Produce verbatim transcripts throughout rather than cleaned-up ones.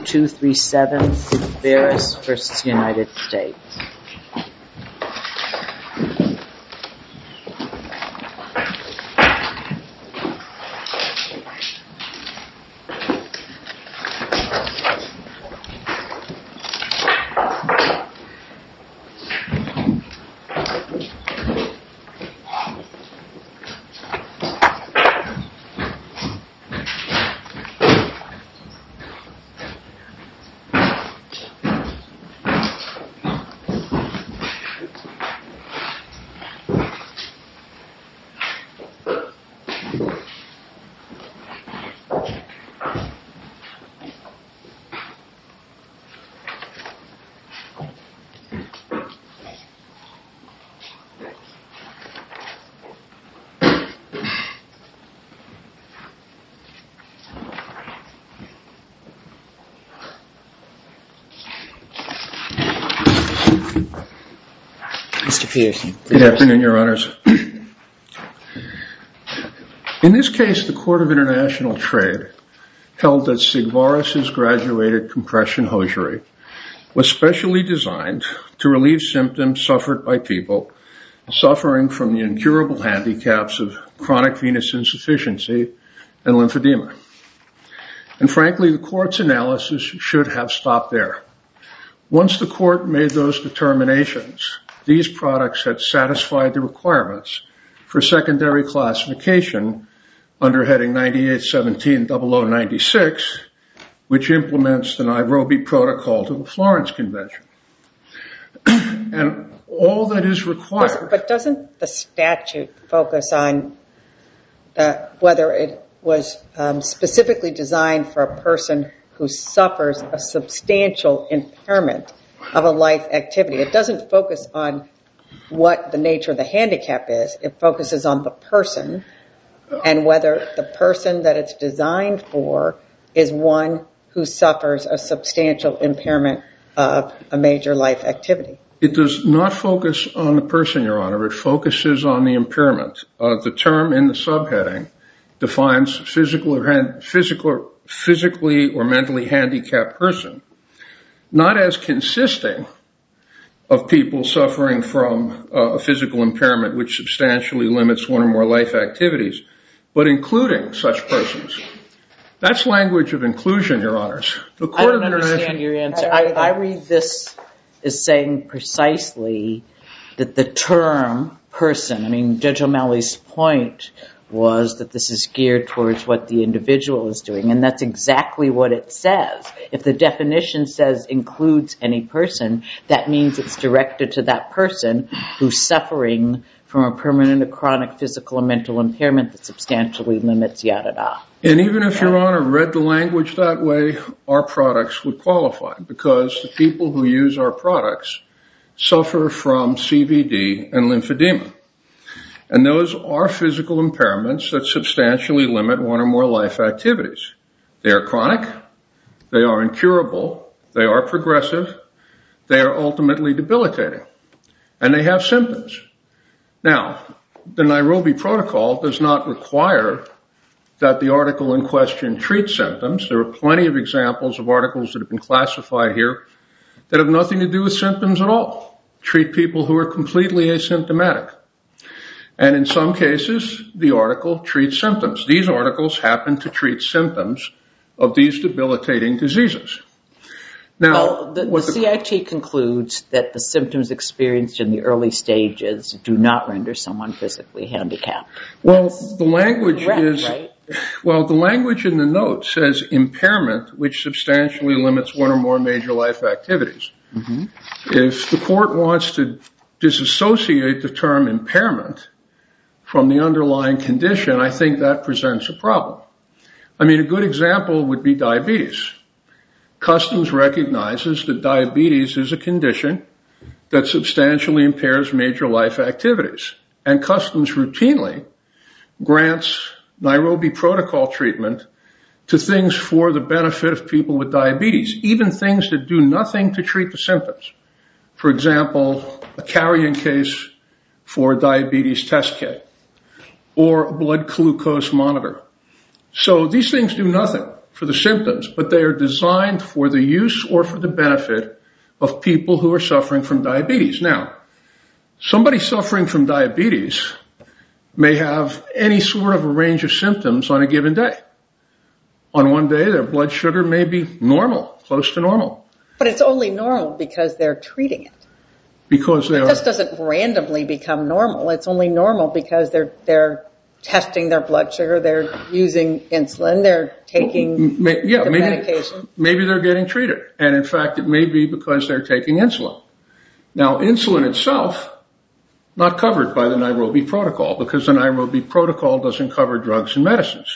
two three seven, Sigvaris versus United States. Mister Peterson. Good afternoon, Your Honors. In this case, the Court of International Trade held that Sigvaris' graduated compression hosiery was specially designed to relieve symptoms suffered by people suffering from the incurable handicaps of chronic venous insufficiency and lymphedema. And frankly, the Court's analysis should have stopped there. Once the Court made those determinations, these products had satisfied the requirements for secondary classification under heading ninety-eight seventeen double oh ninety-six, which implements the Nairobi Protocol to the Florence Convention. And all that is required... But doesn't the statute focus on uh, whether it was um, specifically designed for a person who suffers a substantial impairment of a life activity? It doesn't focus on what the nature of the handicap is. It focuses on the person and whether the person that it's designed for is one who suffers a substantial impairment of a major life activity. It does not focus on the person, Your Honor. It focuses on the impairment. Uh, the term in the subheading defines physical or physical, physically or mentally handicapped person, not as consisting of people suffering from uh, a physical impairment which substantially limits one or more life activities, but including such persons. That's language of inclusion, Your Honors. The Court I don't of understand International... your answer. I, I read this as saying precisely that the term person, I mean, Judge O'Malley's point was that this is geared towards what the individual is doing, and that's exactly what it says. If the definition says includes any person, that means it's directed to that person who's suffering from a permanent or chronic physical or mental impairment that substantially limits yada da. And even if Your Honor read the language that way, our products would qualify because the people who use our products suffer from C V D and lymphedema. And those are physical impairments that substantially limit one or more life activities. They are chronic, they are incurable, they are progressive, they are ultimately debilitating, and they have symptoms. Now, the Nairobi Protocol does not require that the article in question treat symptoms. There are plenty of examples of articles that have been classified here that have nothing to do with symptoms at all. Treat people who are completely asymptomatic. And in some cases, the article treats symptoms. These articles happen to treat symptoms of these debilitating diseases. Now, well, the, the, the C I T concludes that the symptoms experienced in the early stages do not render someone physically handicapped. Well, the language correct, is, right? well, the language in the note says impairment, which substantially limits one or more major life activities. Mm-hmm. If the court wants to disassociate the term impairment from the underlying condition, I think that presents a problem. I mean, a good example would be diabetes. Customs recognizes that diabetes is a condition that substantially impairs major life activities. And Customs routinely grants Nairobi Protocol treatment to things for the benefit of people with diabetes, even things that do nothing to treat the symptoms. For example, a carrying case for a diabetes test kit or a blood glucose monitor. So these things do nothing for the symptoms, but they are designed for the use or for the benefit of people who are suffering from diabetes. Now, somebody suffering from diabetes may have any sort of a range of symptoms on a given day. On one day, their blood sugar may be normal, close to normal. But it's only normal because they're treating it. Because they it are. It just doesn't randomly become normal. It's only normal because they're they're testing their blood sugar, they're using insulin, they're taking may, yeah, the maybe, medication. Maybe they're getting treated. And in fact, it may be because they're taking insulin. Now, insulin itself, not covered by the Nairobi Protocol, because the Nairobi Protocol doesn't cover drugs and medicines.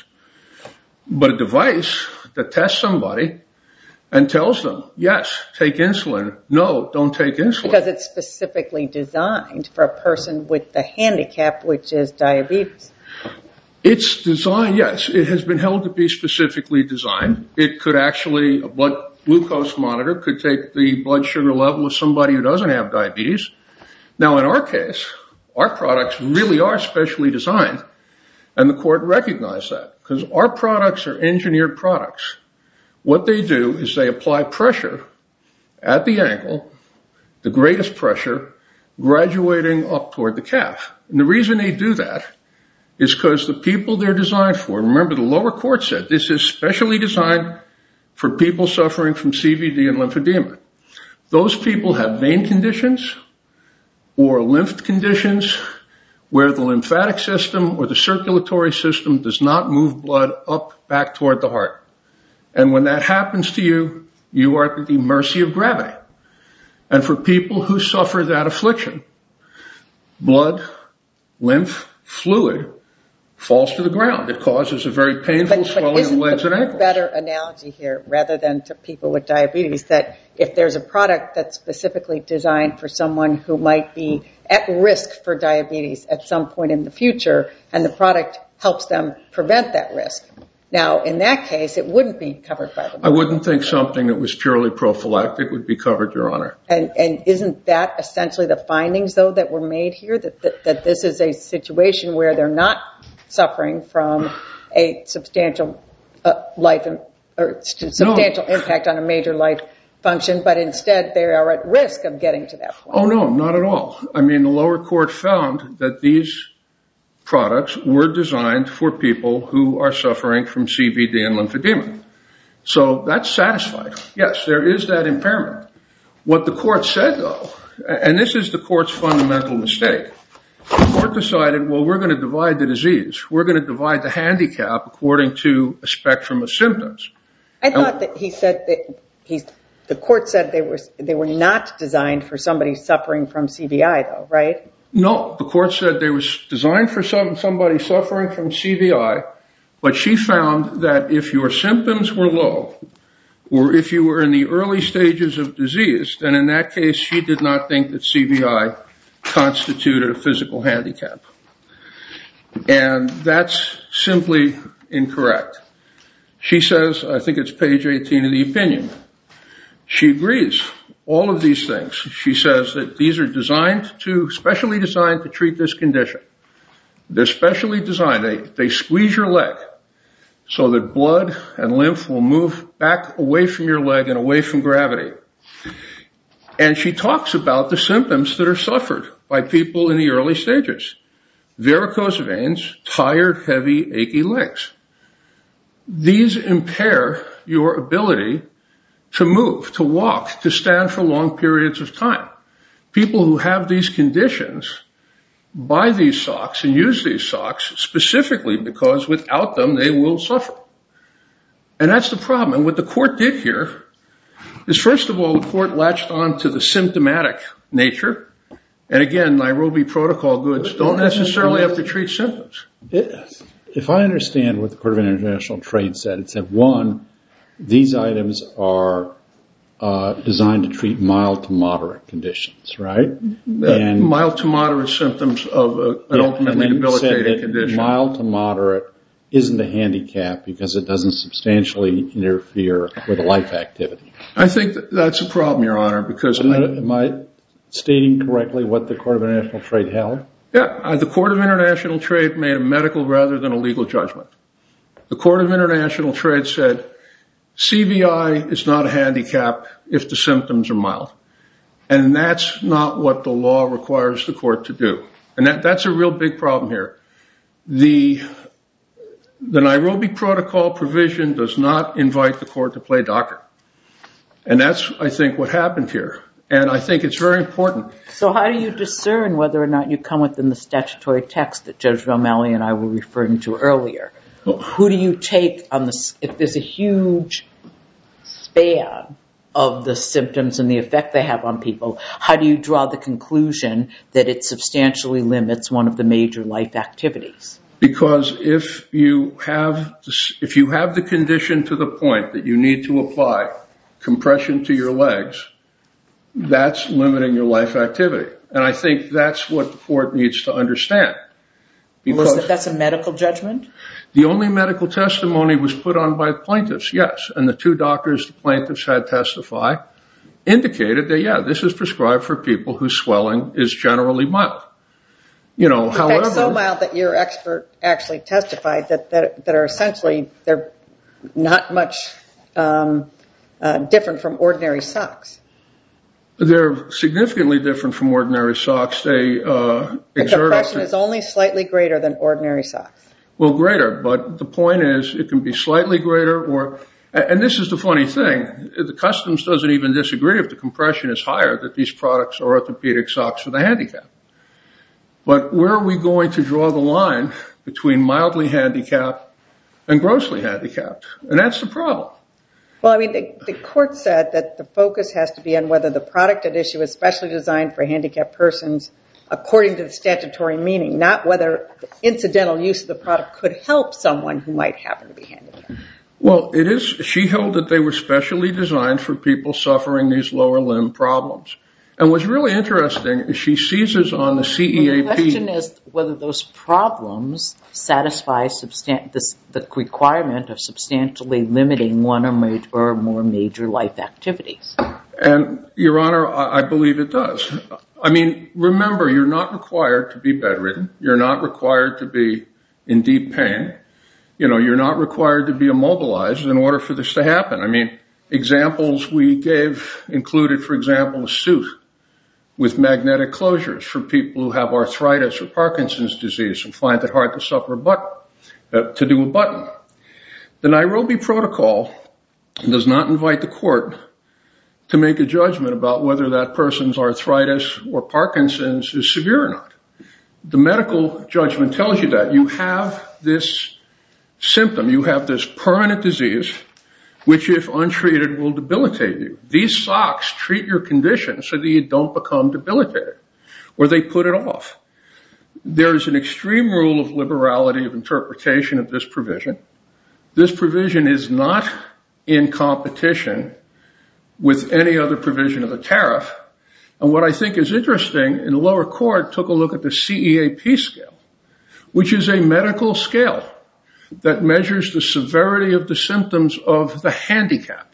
But a device that tests somebody and tells them, yes, take insulin, no, don't take insulin. Because it's specifically designed for a person with the handicap, which is diabetes. It's designed, yes, it has been held to be specifically designed. It could actually, a blood glucose monitor could take the blood sugar level of somebody who doesn't have diabetes. Now, in our case, our products really are specially designed, and the court recognized that, because our products are engineered products. What they do is they apply pressure at the ankle, the greatest pressure, graduating up toward the calf. And the reason they do that is because the people they're designed for, remember the lower court said this is specially designed for people suffering from C V D and lymphedema. Those people have vein conditions or lymph conditions where the lymphatic system or the circulatory system does not move blood up back toward the heart. And when that happens to you, you are at the mercy of gravity. And for people who suffer that affliction, blood, lymph, fluid falls to the ground. It causes a very painful but, swelling but of legs and ankles. Better analogy here, rather than to people with diabetes, that if there's a product that's specifically designed for someone who might be at risk for diabetes at some point in the future, and the product helps them prevent that risk. Now, in that case, it wouldn't be covered by the. I wouldn't think something that was purely prophylactic would be covered, Your Honor. And, and isn't that essentially the findings, though, that were made here, that, that, that this is a situation where they're not suffering from a substantial uh, life or substantial no. impact on a major life function, but instead they are at risk of getting to that point? Oh, no, not at all. I mean, the lower court found that these products were designed for people who are suffering from C V D and lymphedema. So that's satisfied. Yes, there is that impairment. What the court said, though, and this is the court's fundamental mistake, the court decided, well, we're going to divide the disease. We're going to divide the handicap according to a spectrum of symptoms. I thought that he said that he's, the court said they were they were not designed for somebody suffering from C V I, though, right? No, the court said they were designed for some, somebody suffering from C V I, but she found that if your symptoms were low, or if you were in the early stages of disease, then in that case she did not think that C V I constituted a physical handicap. And that's simply incorrect. She says, I think it's page eighteen of the opinion, she agrees. All of these things. She says that these are designed to, specially designed to treat this condition. They're specially designed. They, they squeeze your leg so that blood and lymph will move back away from your leg and away from gravity. And she talks about the symptoms that are suffered by people in the early stages. Varicose veins, tired, heavy, achy legs. These impair your ability to move, to walk, to stand for long periods of time. People who have these conditions buy these socks and use these socks specifically because without them they will suffer. And that's the problem. And what the court did here is, first of all, the court latched on to the symptomatic nature. And again, Nairobi Protocol goods don't necessarily have to treat symptoms. If I understand what the Court of International Trade said, it said, one, these items are uh, designed to treat mild to moderate conditions, right? And mild to moderate symptoms of a, an yeah, ultimately debilitating condition. Mild to moderate isn't a handicap because it doesn't substantially interfere with life activity. I think that that's a problem, Your Honor, because... I, am I stating correctly what the Court of International Trade held? Yeah, uh, the Court of International Trade made a medical rather than a legal judgment. The Court of International Trade said, C V I is not a handicap if the symptoms are mild. And that's not what the law requires the court to do. And that, that's a real big problem here. The, the Nairobi Protocol provision does not invite the court to play doctor. And that's, I think, what happened here. And I think it's very important. So how do you discern whether or not you come within the statutory text that Judge O'Malley and I were referring to earlier? Who do you take on this? If there's a huge span of the symptoms and the effect they have on people, how do you draw the conclusion that it substantially limits one of the major life activities? Because if you have if you have the condition to the point that you need to apply compression to your legs, that's limiting your life activity. And I think that's what the court needs to understand. Because well, that's a medical judgment? The only medical testimony was put on by the plaintiffs, yes. And the two doctors the plaintiffs had testify indicated that, yeah, this is prescribed for people whose swelling is generally mild. You know, in however... fact, so mild that your expert actually testified that, that, that are essentially, they're not much um, uh, different from ordinary socks. They're significantly different from ordinary socks. They uh, the exert... compression is only slightly greater than ordinary socks. Well, greater, but the point is it can be slightly greater or... And this is the funny thing. The Customs doesn't even disagree if the compression is higher, that these products are orthopedic socks for the handicapped. But where are we going to draw the line between mildly handicapped and grossly handicapped? And that's the problem. Well, I mean, the, the court said that the focus has to be on whether the product at issue is specially designed for handicapped persons according to the statutory meaning, not whether incidental use of the product could help someone who might happen to be handicapped. Well, it is. She held that they were specially designed for people suffering these lower limb problems. And what's really interesting is she seizes on the C E A P. Well, the question is whether those problems satisfy substan- the, the requirement of substantially limiting one or, major, or more major life activities. And, Your Honor, I, I believe it does. I mean, remember, you're not required to be bedridden. You're not required to be in deep pain. You know, you're not required to be immobilized in order for this to happen. I mean, examples we gave included, for example, a suit with magnetic closures for people who have arthritis or Parkinson's disease and find it hard to suffer a button, uh, to do a button. The Nairobi Protocol does not invite the court to make a judgment about whether that person's arthritis or Parkinson's is severe or not. The medical judgment tells you that. You have this symptom, you have this permanent disease, which if untreated will debilitate you. These socks treat your condition so that you don't become debilitated, or they put it off. There is an extreme rule of liberality of interpretation of this provision. This provision is not in competition with any other provision of the tariff. And what I think is interesting, in the lower court took a look at the C E A P scale, which is a medical scale that measures the severity of the symptoms of the handicap.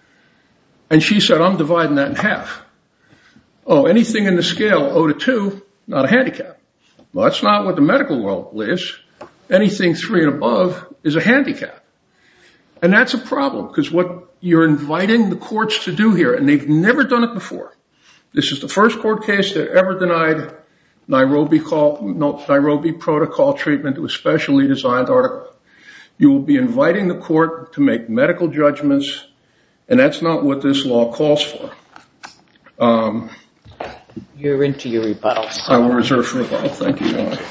And she said, I'm dividing that in half. Oh, anything in the scale zero to two, not a handicap. Well, that's not what the medical world believes. Anything three and above is a handicap. And that's a problem, because what you're inviting the courts to do here, and they've never done it before. This is the first court case that ever denied Nairobi, call, no, Nairobi Protocol treatment to a specially designed article. You will be inviting the court to make medical judgments, and that's not what this law calls for. Um, You're into your rebuttals. I will reserve for rebuttal. Thank you, Your Honor.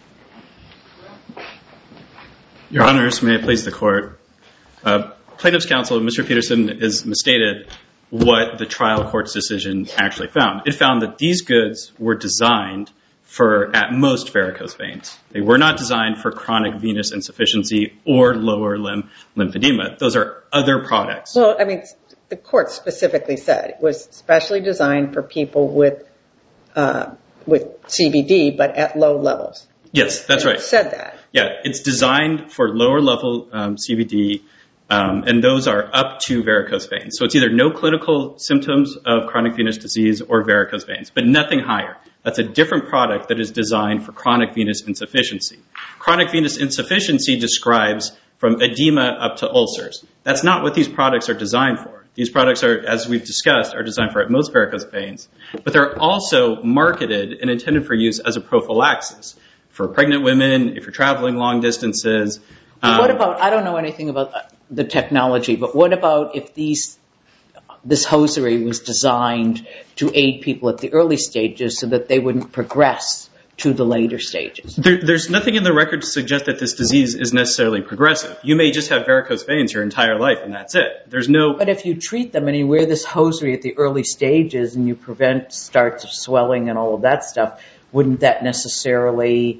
Your Honors, may it please the court. Uh, Plaintiff's counsel, Mister Peterson, has misstated what the trial court's decision actually found. It found that these goods were designed for, at most, varicose veins. They were not designed for chronic venous insufficiency or lower limb lymphedema. Those are other products. Well, I mean, the court specifically said it was specially designed for people with uh, with C V D, but at low levels. Yes, that's and right. It said that. Yeah, it's designed for lower level um, C V D, um, and those are up to varicose veins. So it's either no clinical symptoms of chronic venous disease or varicose veins, but nothing higher. That's a different product that is designed for chronic venous insufficiency. Chronic venous insufficiency describes from edema up to ulcers. That's not what these products are designed for. These products are, as we've discussed, are designed for at most varicose veins, but they're also marketed and intended for use as a prophylaxis for pregnant women, if you're traveling long distances. Um, what about, I don't know anything about the technology, but what about if these this hosiery was designed to aid people at the early stages so that they wouldn't progress to the later stages? There, there's nothing in the record to suggest that this disease is necessarily progressive. You may just have varicose veins your entire life, and that's it. There's no. But if you treat them and you wear this hosiery at the early stages and you prevent starts of swelling and all of that stuff, wouldn't that necessarily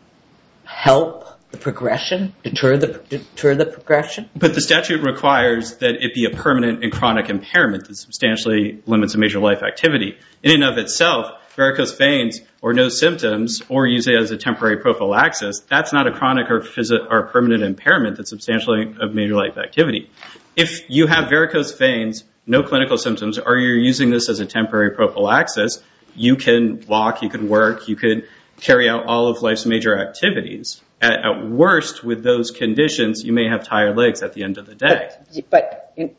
help the progression, deter the deter the progression? But the statute requires that it be a permanent and chronic impairment that substantially limits a major life activity. In and of itself, varicose veins or no symptoms or use it as a temporary prophylaxis, that's not a chronic or, phys- or permanent impairment that's substantially of major life activity. If you have varicose veins, no clinical symptoms, or you're using this as a temporary prophylaxis, you can walk, you could work, you could carry out all of life's major activities. At, at worst, with those conditions, you may have tired legs at the end of the day. But, but in,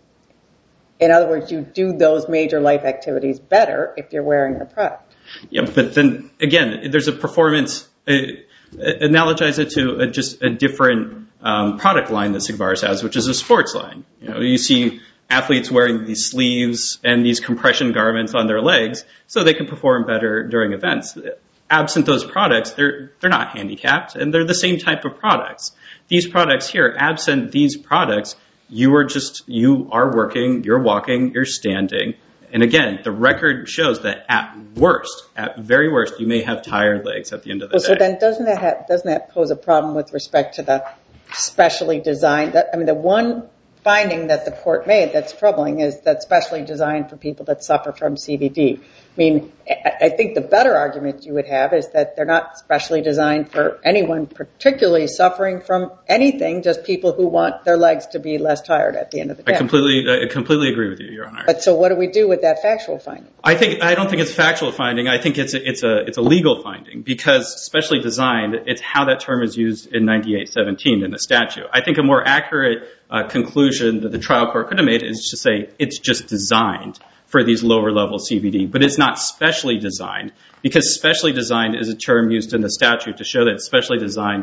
in other words, you do those major life activities better if you're wearing the product. Yeah, but then, again, there's a performance, uh, analogize it to a, just a different um, product line that Sigvaris has, which is a sports line. You know, you see athletes wearing these sleeves and these compression garments on their legs so they can perform better during events. Absent those products, they're they're not handicapped, and they're the same type of products. These products here, absent these products, you are just, you are working, you're walking, you're standing. And again, the record shows that at worst, at very worst, you may have tired legs at the end of the well, day. So then doesn't that have, doesn't that pose a problem with respect to the specially designed, that, I mean, the one finding that the court made that's troubling is that specially designed for people that suffer from C V D. I mean, I think the better argument you would have is that they're not specially designed for anyone particularly suffering from anything, just people who want their legs to be less tired at the end of the day. I completely, I completely agree with you, Your Honor. But so what do we do with that factual finding? I think, I don't think it's a factual finding. I think it's a, it's a, it's a legal finding because specially designed, it's how that term is used in ninety-eight seventeen in the statute. I think a more accurate uh, conclusion that the trial court could have made is to say it's just designed for these lower level C V D, but it's not specially designed because specially designed is a term used in the statute to show that it's specially designed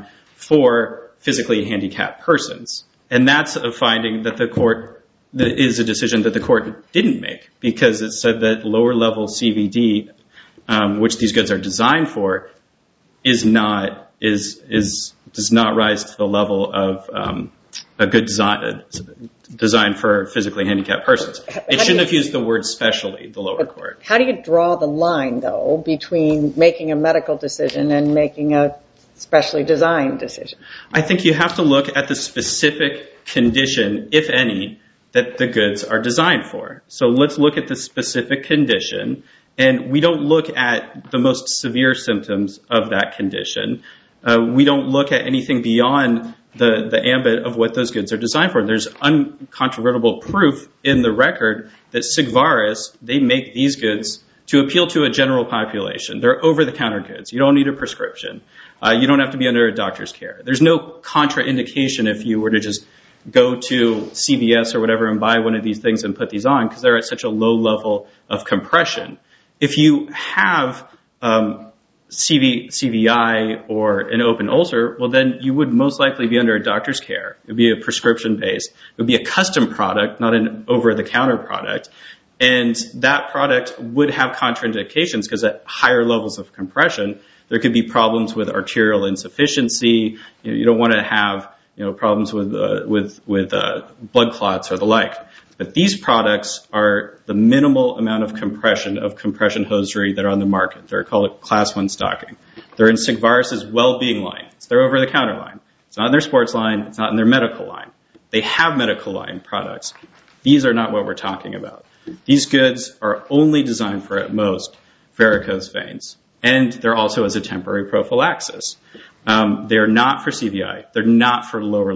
for physically handicapped persons. And that's a finding that the court, that is a decision that the court didn't make because it said that lower level C V D, um, which these goods are designed for, is not, is, is, does not rise to the level of, um, a good design, uh, designed for physically handicapped persons. It shouldn't have used the word specially, the lower court. How do you draw the line, though, between making a medical decision and making a specially designed decision? I think you have to look at the specific condition, if any, that the goods are designed for. So let's look at the specific condition, and we don't look at the most severe symptoms of that condition. Uh, we don't look at anything beyond the, the ambit of what those goods are designed for. There's uncontrovertible proof in the record that Sigvaris, they make these goods to appeal to a general population. They're over-the-counter goods. You don't need a prescription. Uh, you don't have to be under a doctor's care. There's no contraindication if you were to just go to C V S or whatever and buy one of these things and put these on because they're at such a low level of compression. If you have um, C V, C V I or an open ulcer, well, then you would most likely be under a doctor's care. It would be a prescription-based. It would be a custom product, not an over-the-counter product. And that product would have contraindications because at higher levels of compression, there could be problems with arterial insufficiency. You know, you don't want to have, you know, problems with uh, with with uh, blood clots or the like. But these products are the minimal amount of compression of compression hosiery that are on the market. They're called class one stocking. They're in Sigvaris' well-being line. It's their over-the-counter line. It's not in their sports line. It's not in their medical line. They have medical line products. These are not what we're talking about. These goods are only designed for, at most, varicose veins. And they're also as a temporary prophylaxis. Um, they're not for C V I. They're not for lower,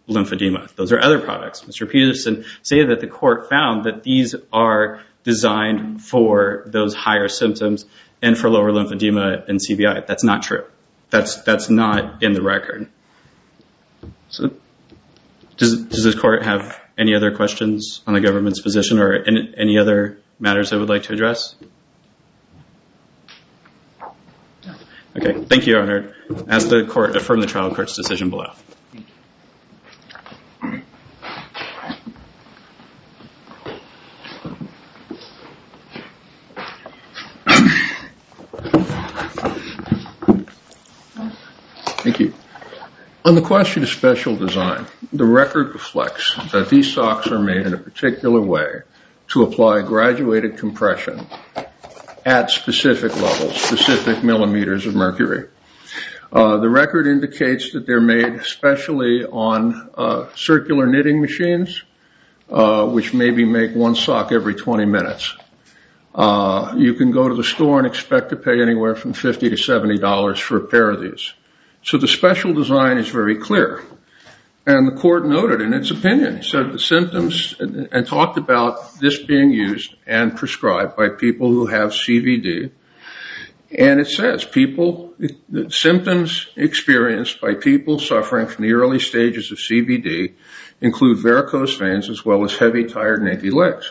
lymphedema. Those are other products. Mister Peterson stated that the court found that these are designed for those higher symptoms and for lower lymphedema and C V I. That's not true. That's that's not in the record. So does, does this court have any other questions on the government's position or any, any other matters I would like to address? Okay, thank you, Your Honor. As the court affirm the trial court's decision below. Thank you. On the question of special design, the record reflects that these socks are made in a particular way to apply graduated compression at specific levels, specific millimeters of mercury. Uh, the record indicates that they're made especially on uh, circular knitting machines, uh, which maybe make one sock every twenty minutes. Uh, you can go to the store and expect to pay anywhere from fifty to seventy dollars for a pair of these. So the special design is very clear. And the court noted in its opinion, said the symptoms, and, and talked about this being used and prescribed by people who have C V D. And it says people, the symptoms experienced by people suffering from the early stages of C V D include varicose veins as well as heavy, tired, and achy legs.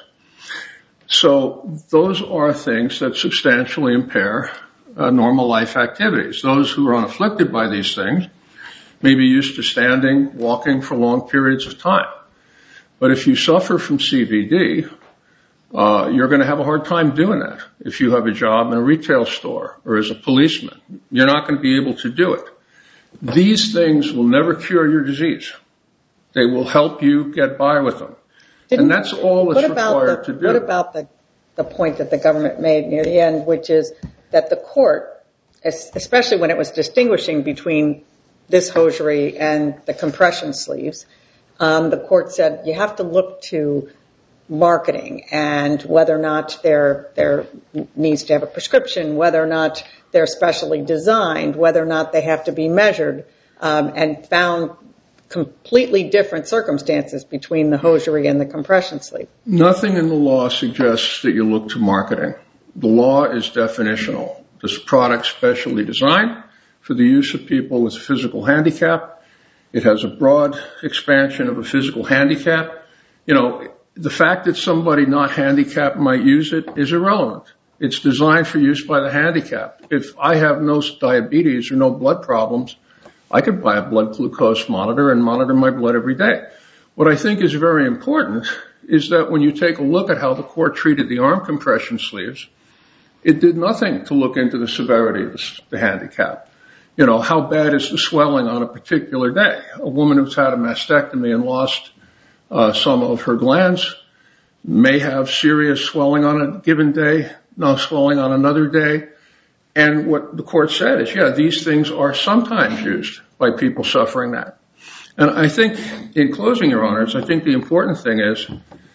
So those are things that substantially impair uh, normal life activities. Those who are unafflicted by these things may be used to standing, walking for long periods of time. But if you suffer from C V D, uh, you're going to have a hard time doing that. If you have a job in a retail store or as a policeman, you're not going to be able to do it. These things will never cure your disease. They will help you get by with them. Didn't, and that's all that's required the, to do. What about the, the point that the government made near the end, which is that the court, especially when it was distinguishing between this hosiery and the compression sleeves, um, the court said you have to look to marketing and whether or not there there needs to have a prescription, whether or not they're specially designed, whether or not they have to be measured, um, and found completely different circumstances between the hosiery and the compression sleeve. Nothing in the law suggests that you look to marketing. The law is definitional. This product specially designed for the use of people with physical handicap. It has a broad expansion of a physical handicap. You know, the fact that somebody not handicapped might use it is irrelevant. It's designed for use by the handicapped. If I have no diabetes or no blood problems, I could buy a blood glucose monitor and monitor my blood every day. What I think is very important is that when you take a look at how the court treated the arm compression sleeves, it did nothing to look into the severity of the handicap. You know, how bad is the swelling on a particular day? A woman who's had a mastectomy and lost uh, some of her glands may have serious swelling on a given day, no swelling on another day. And what the court said is, yeah, these things are sometimes used by people suffering that. And I think, in closing, Your Honors, I think the important thing is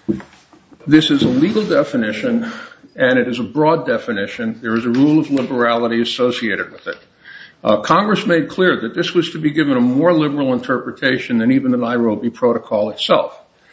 this is a legal definition and it is a broad definition. There is a rule of liberality associated with it. Uh, Congress made clear that this was to be given a more liberal interpretation than even the Nairobi Protocol itself.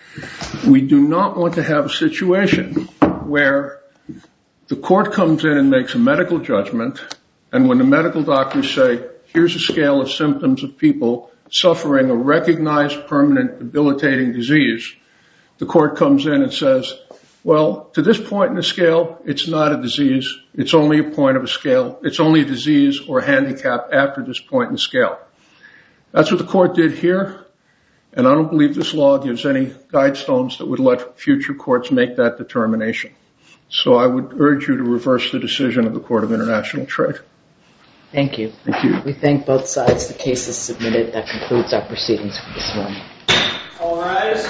We do not want to have a situation where the court comes in and makes a medical judgment, and when the medical doctors say, here's a scale of symptoms of people suffering a recognized permanent debilitating disease, the court comes in and says, well, to this point in the scale, it's not a disease. It's only a point of a scale. It's only a disease or a handicap after this point in the scale. That's what the court did here, and I don't believe this law gives any guidestones that would let future courts make that determination. So I would urge you to reverse the decision of the Court of International Trade. Thank you. Thank you. We thank both sides. The case is submitted. That concludes our proceedings for this morning. All rise.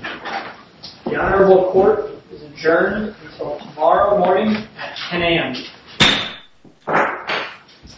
The Honorable Court is adjourned until tomorrow morning at ten a.m.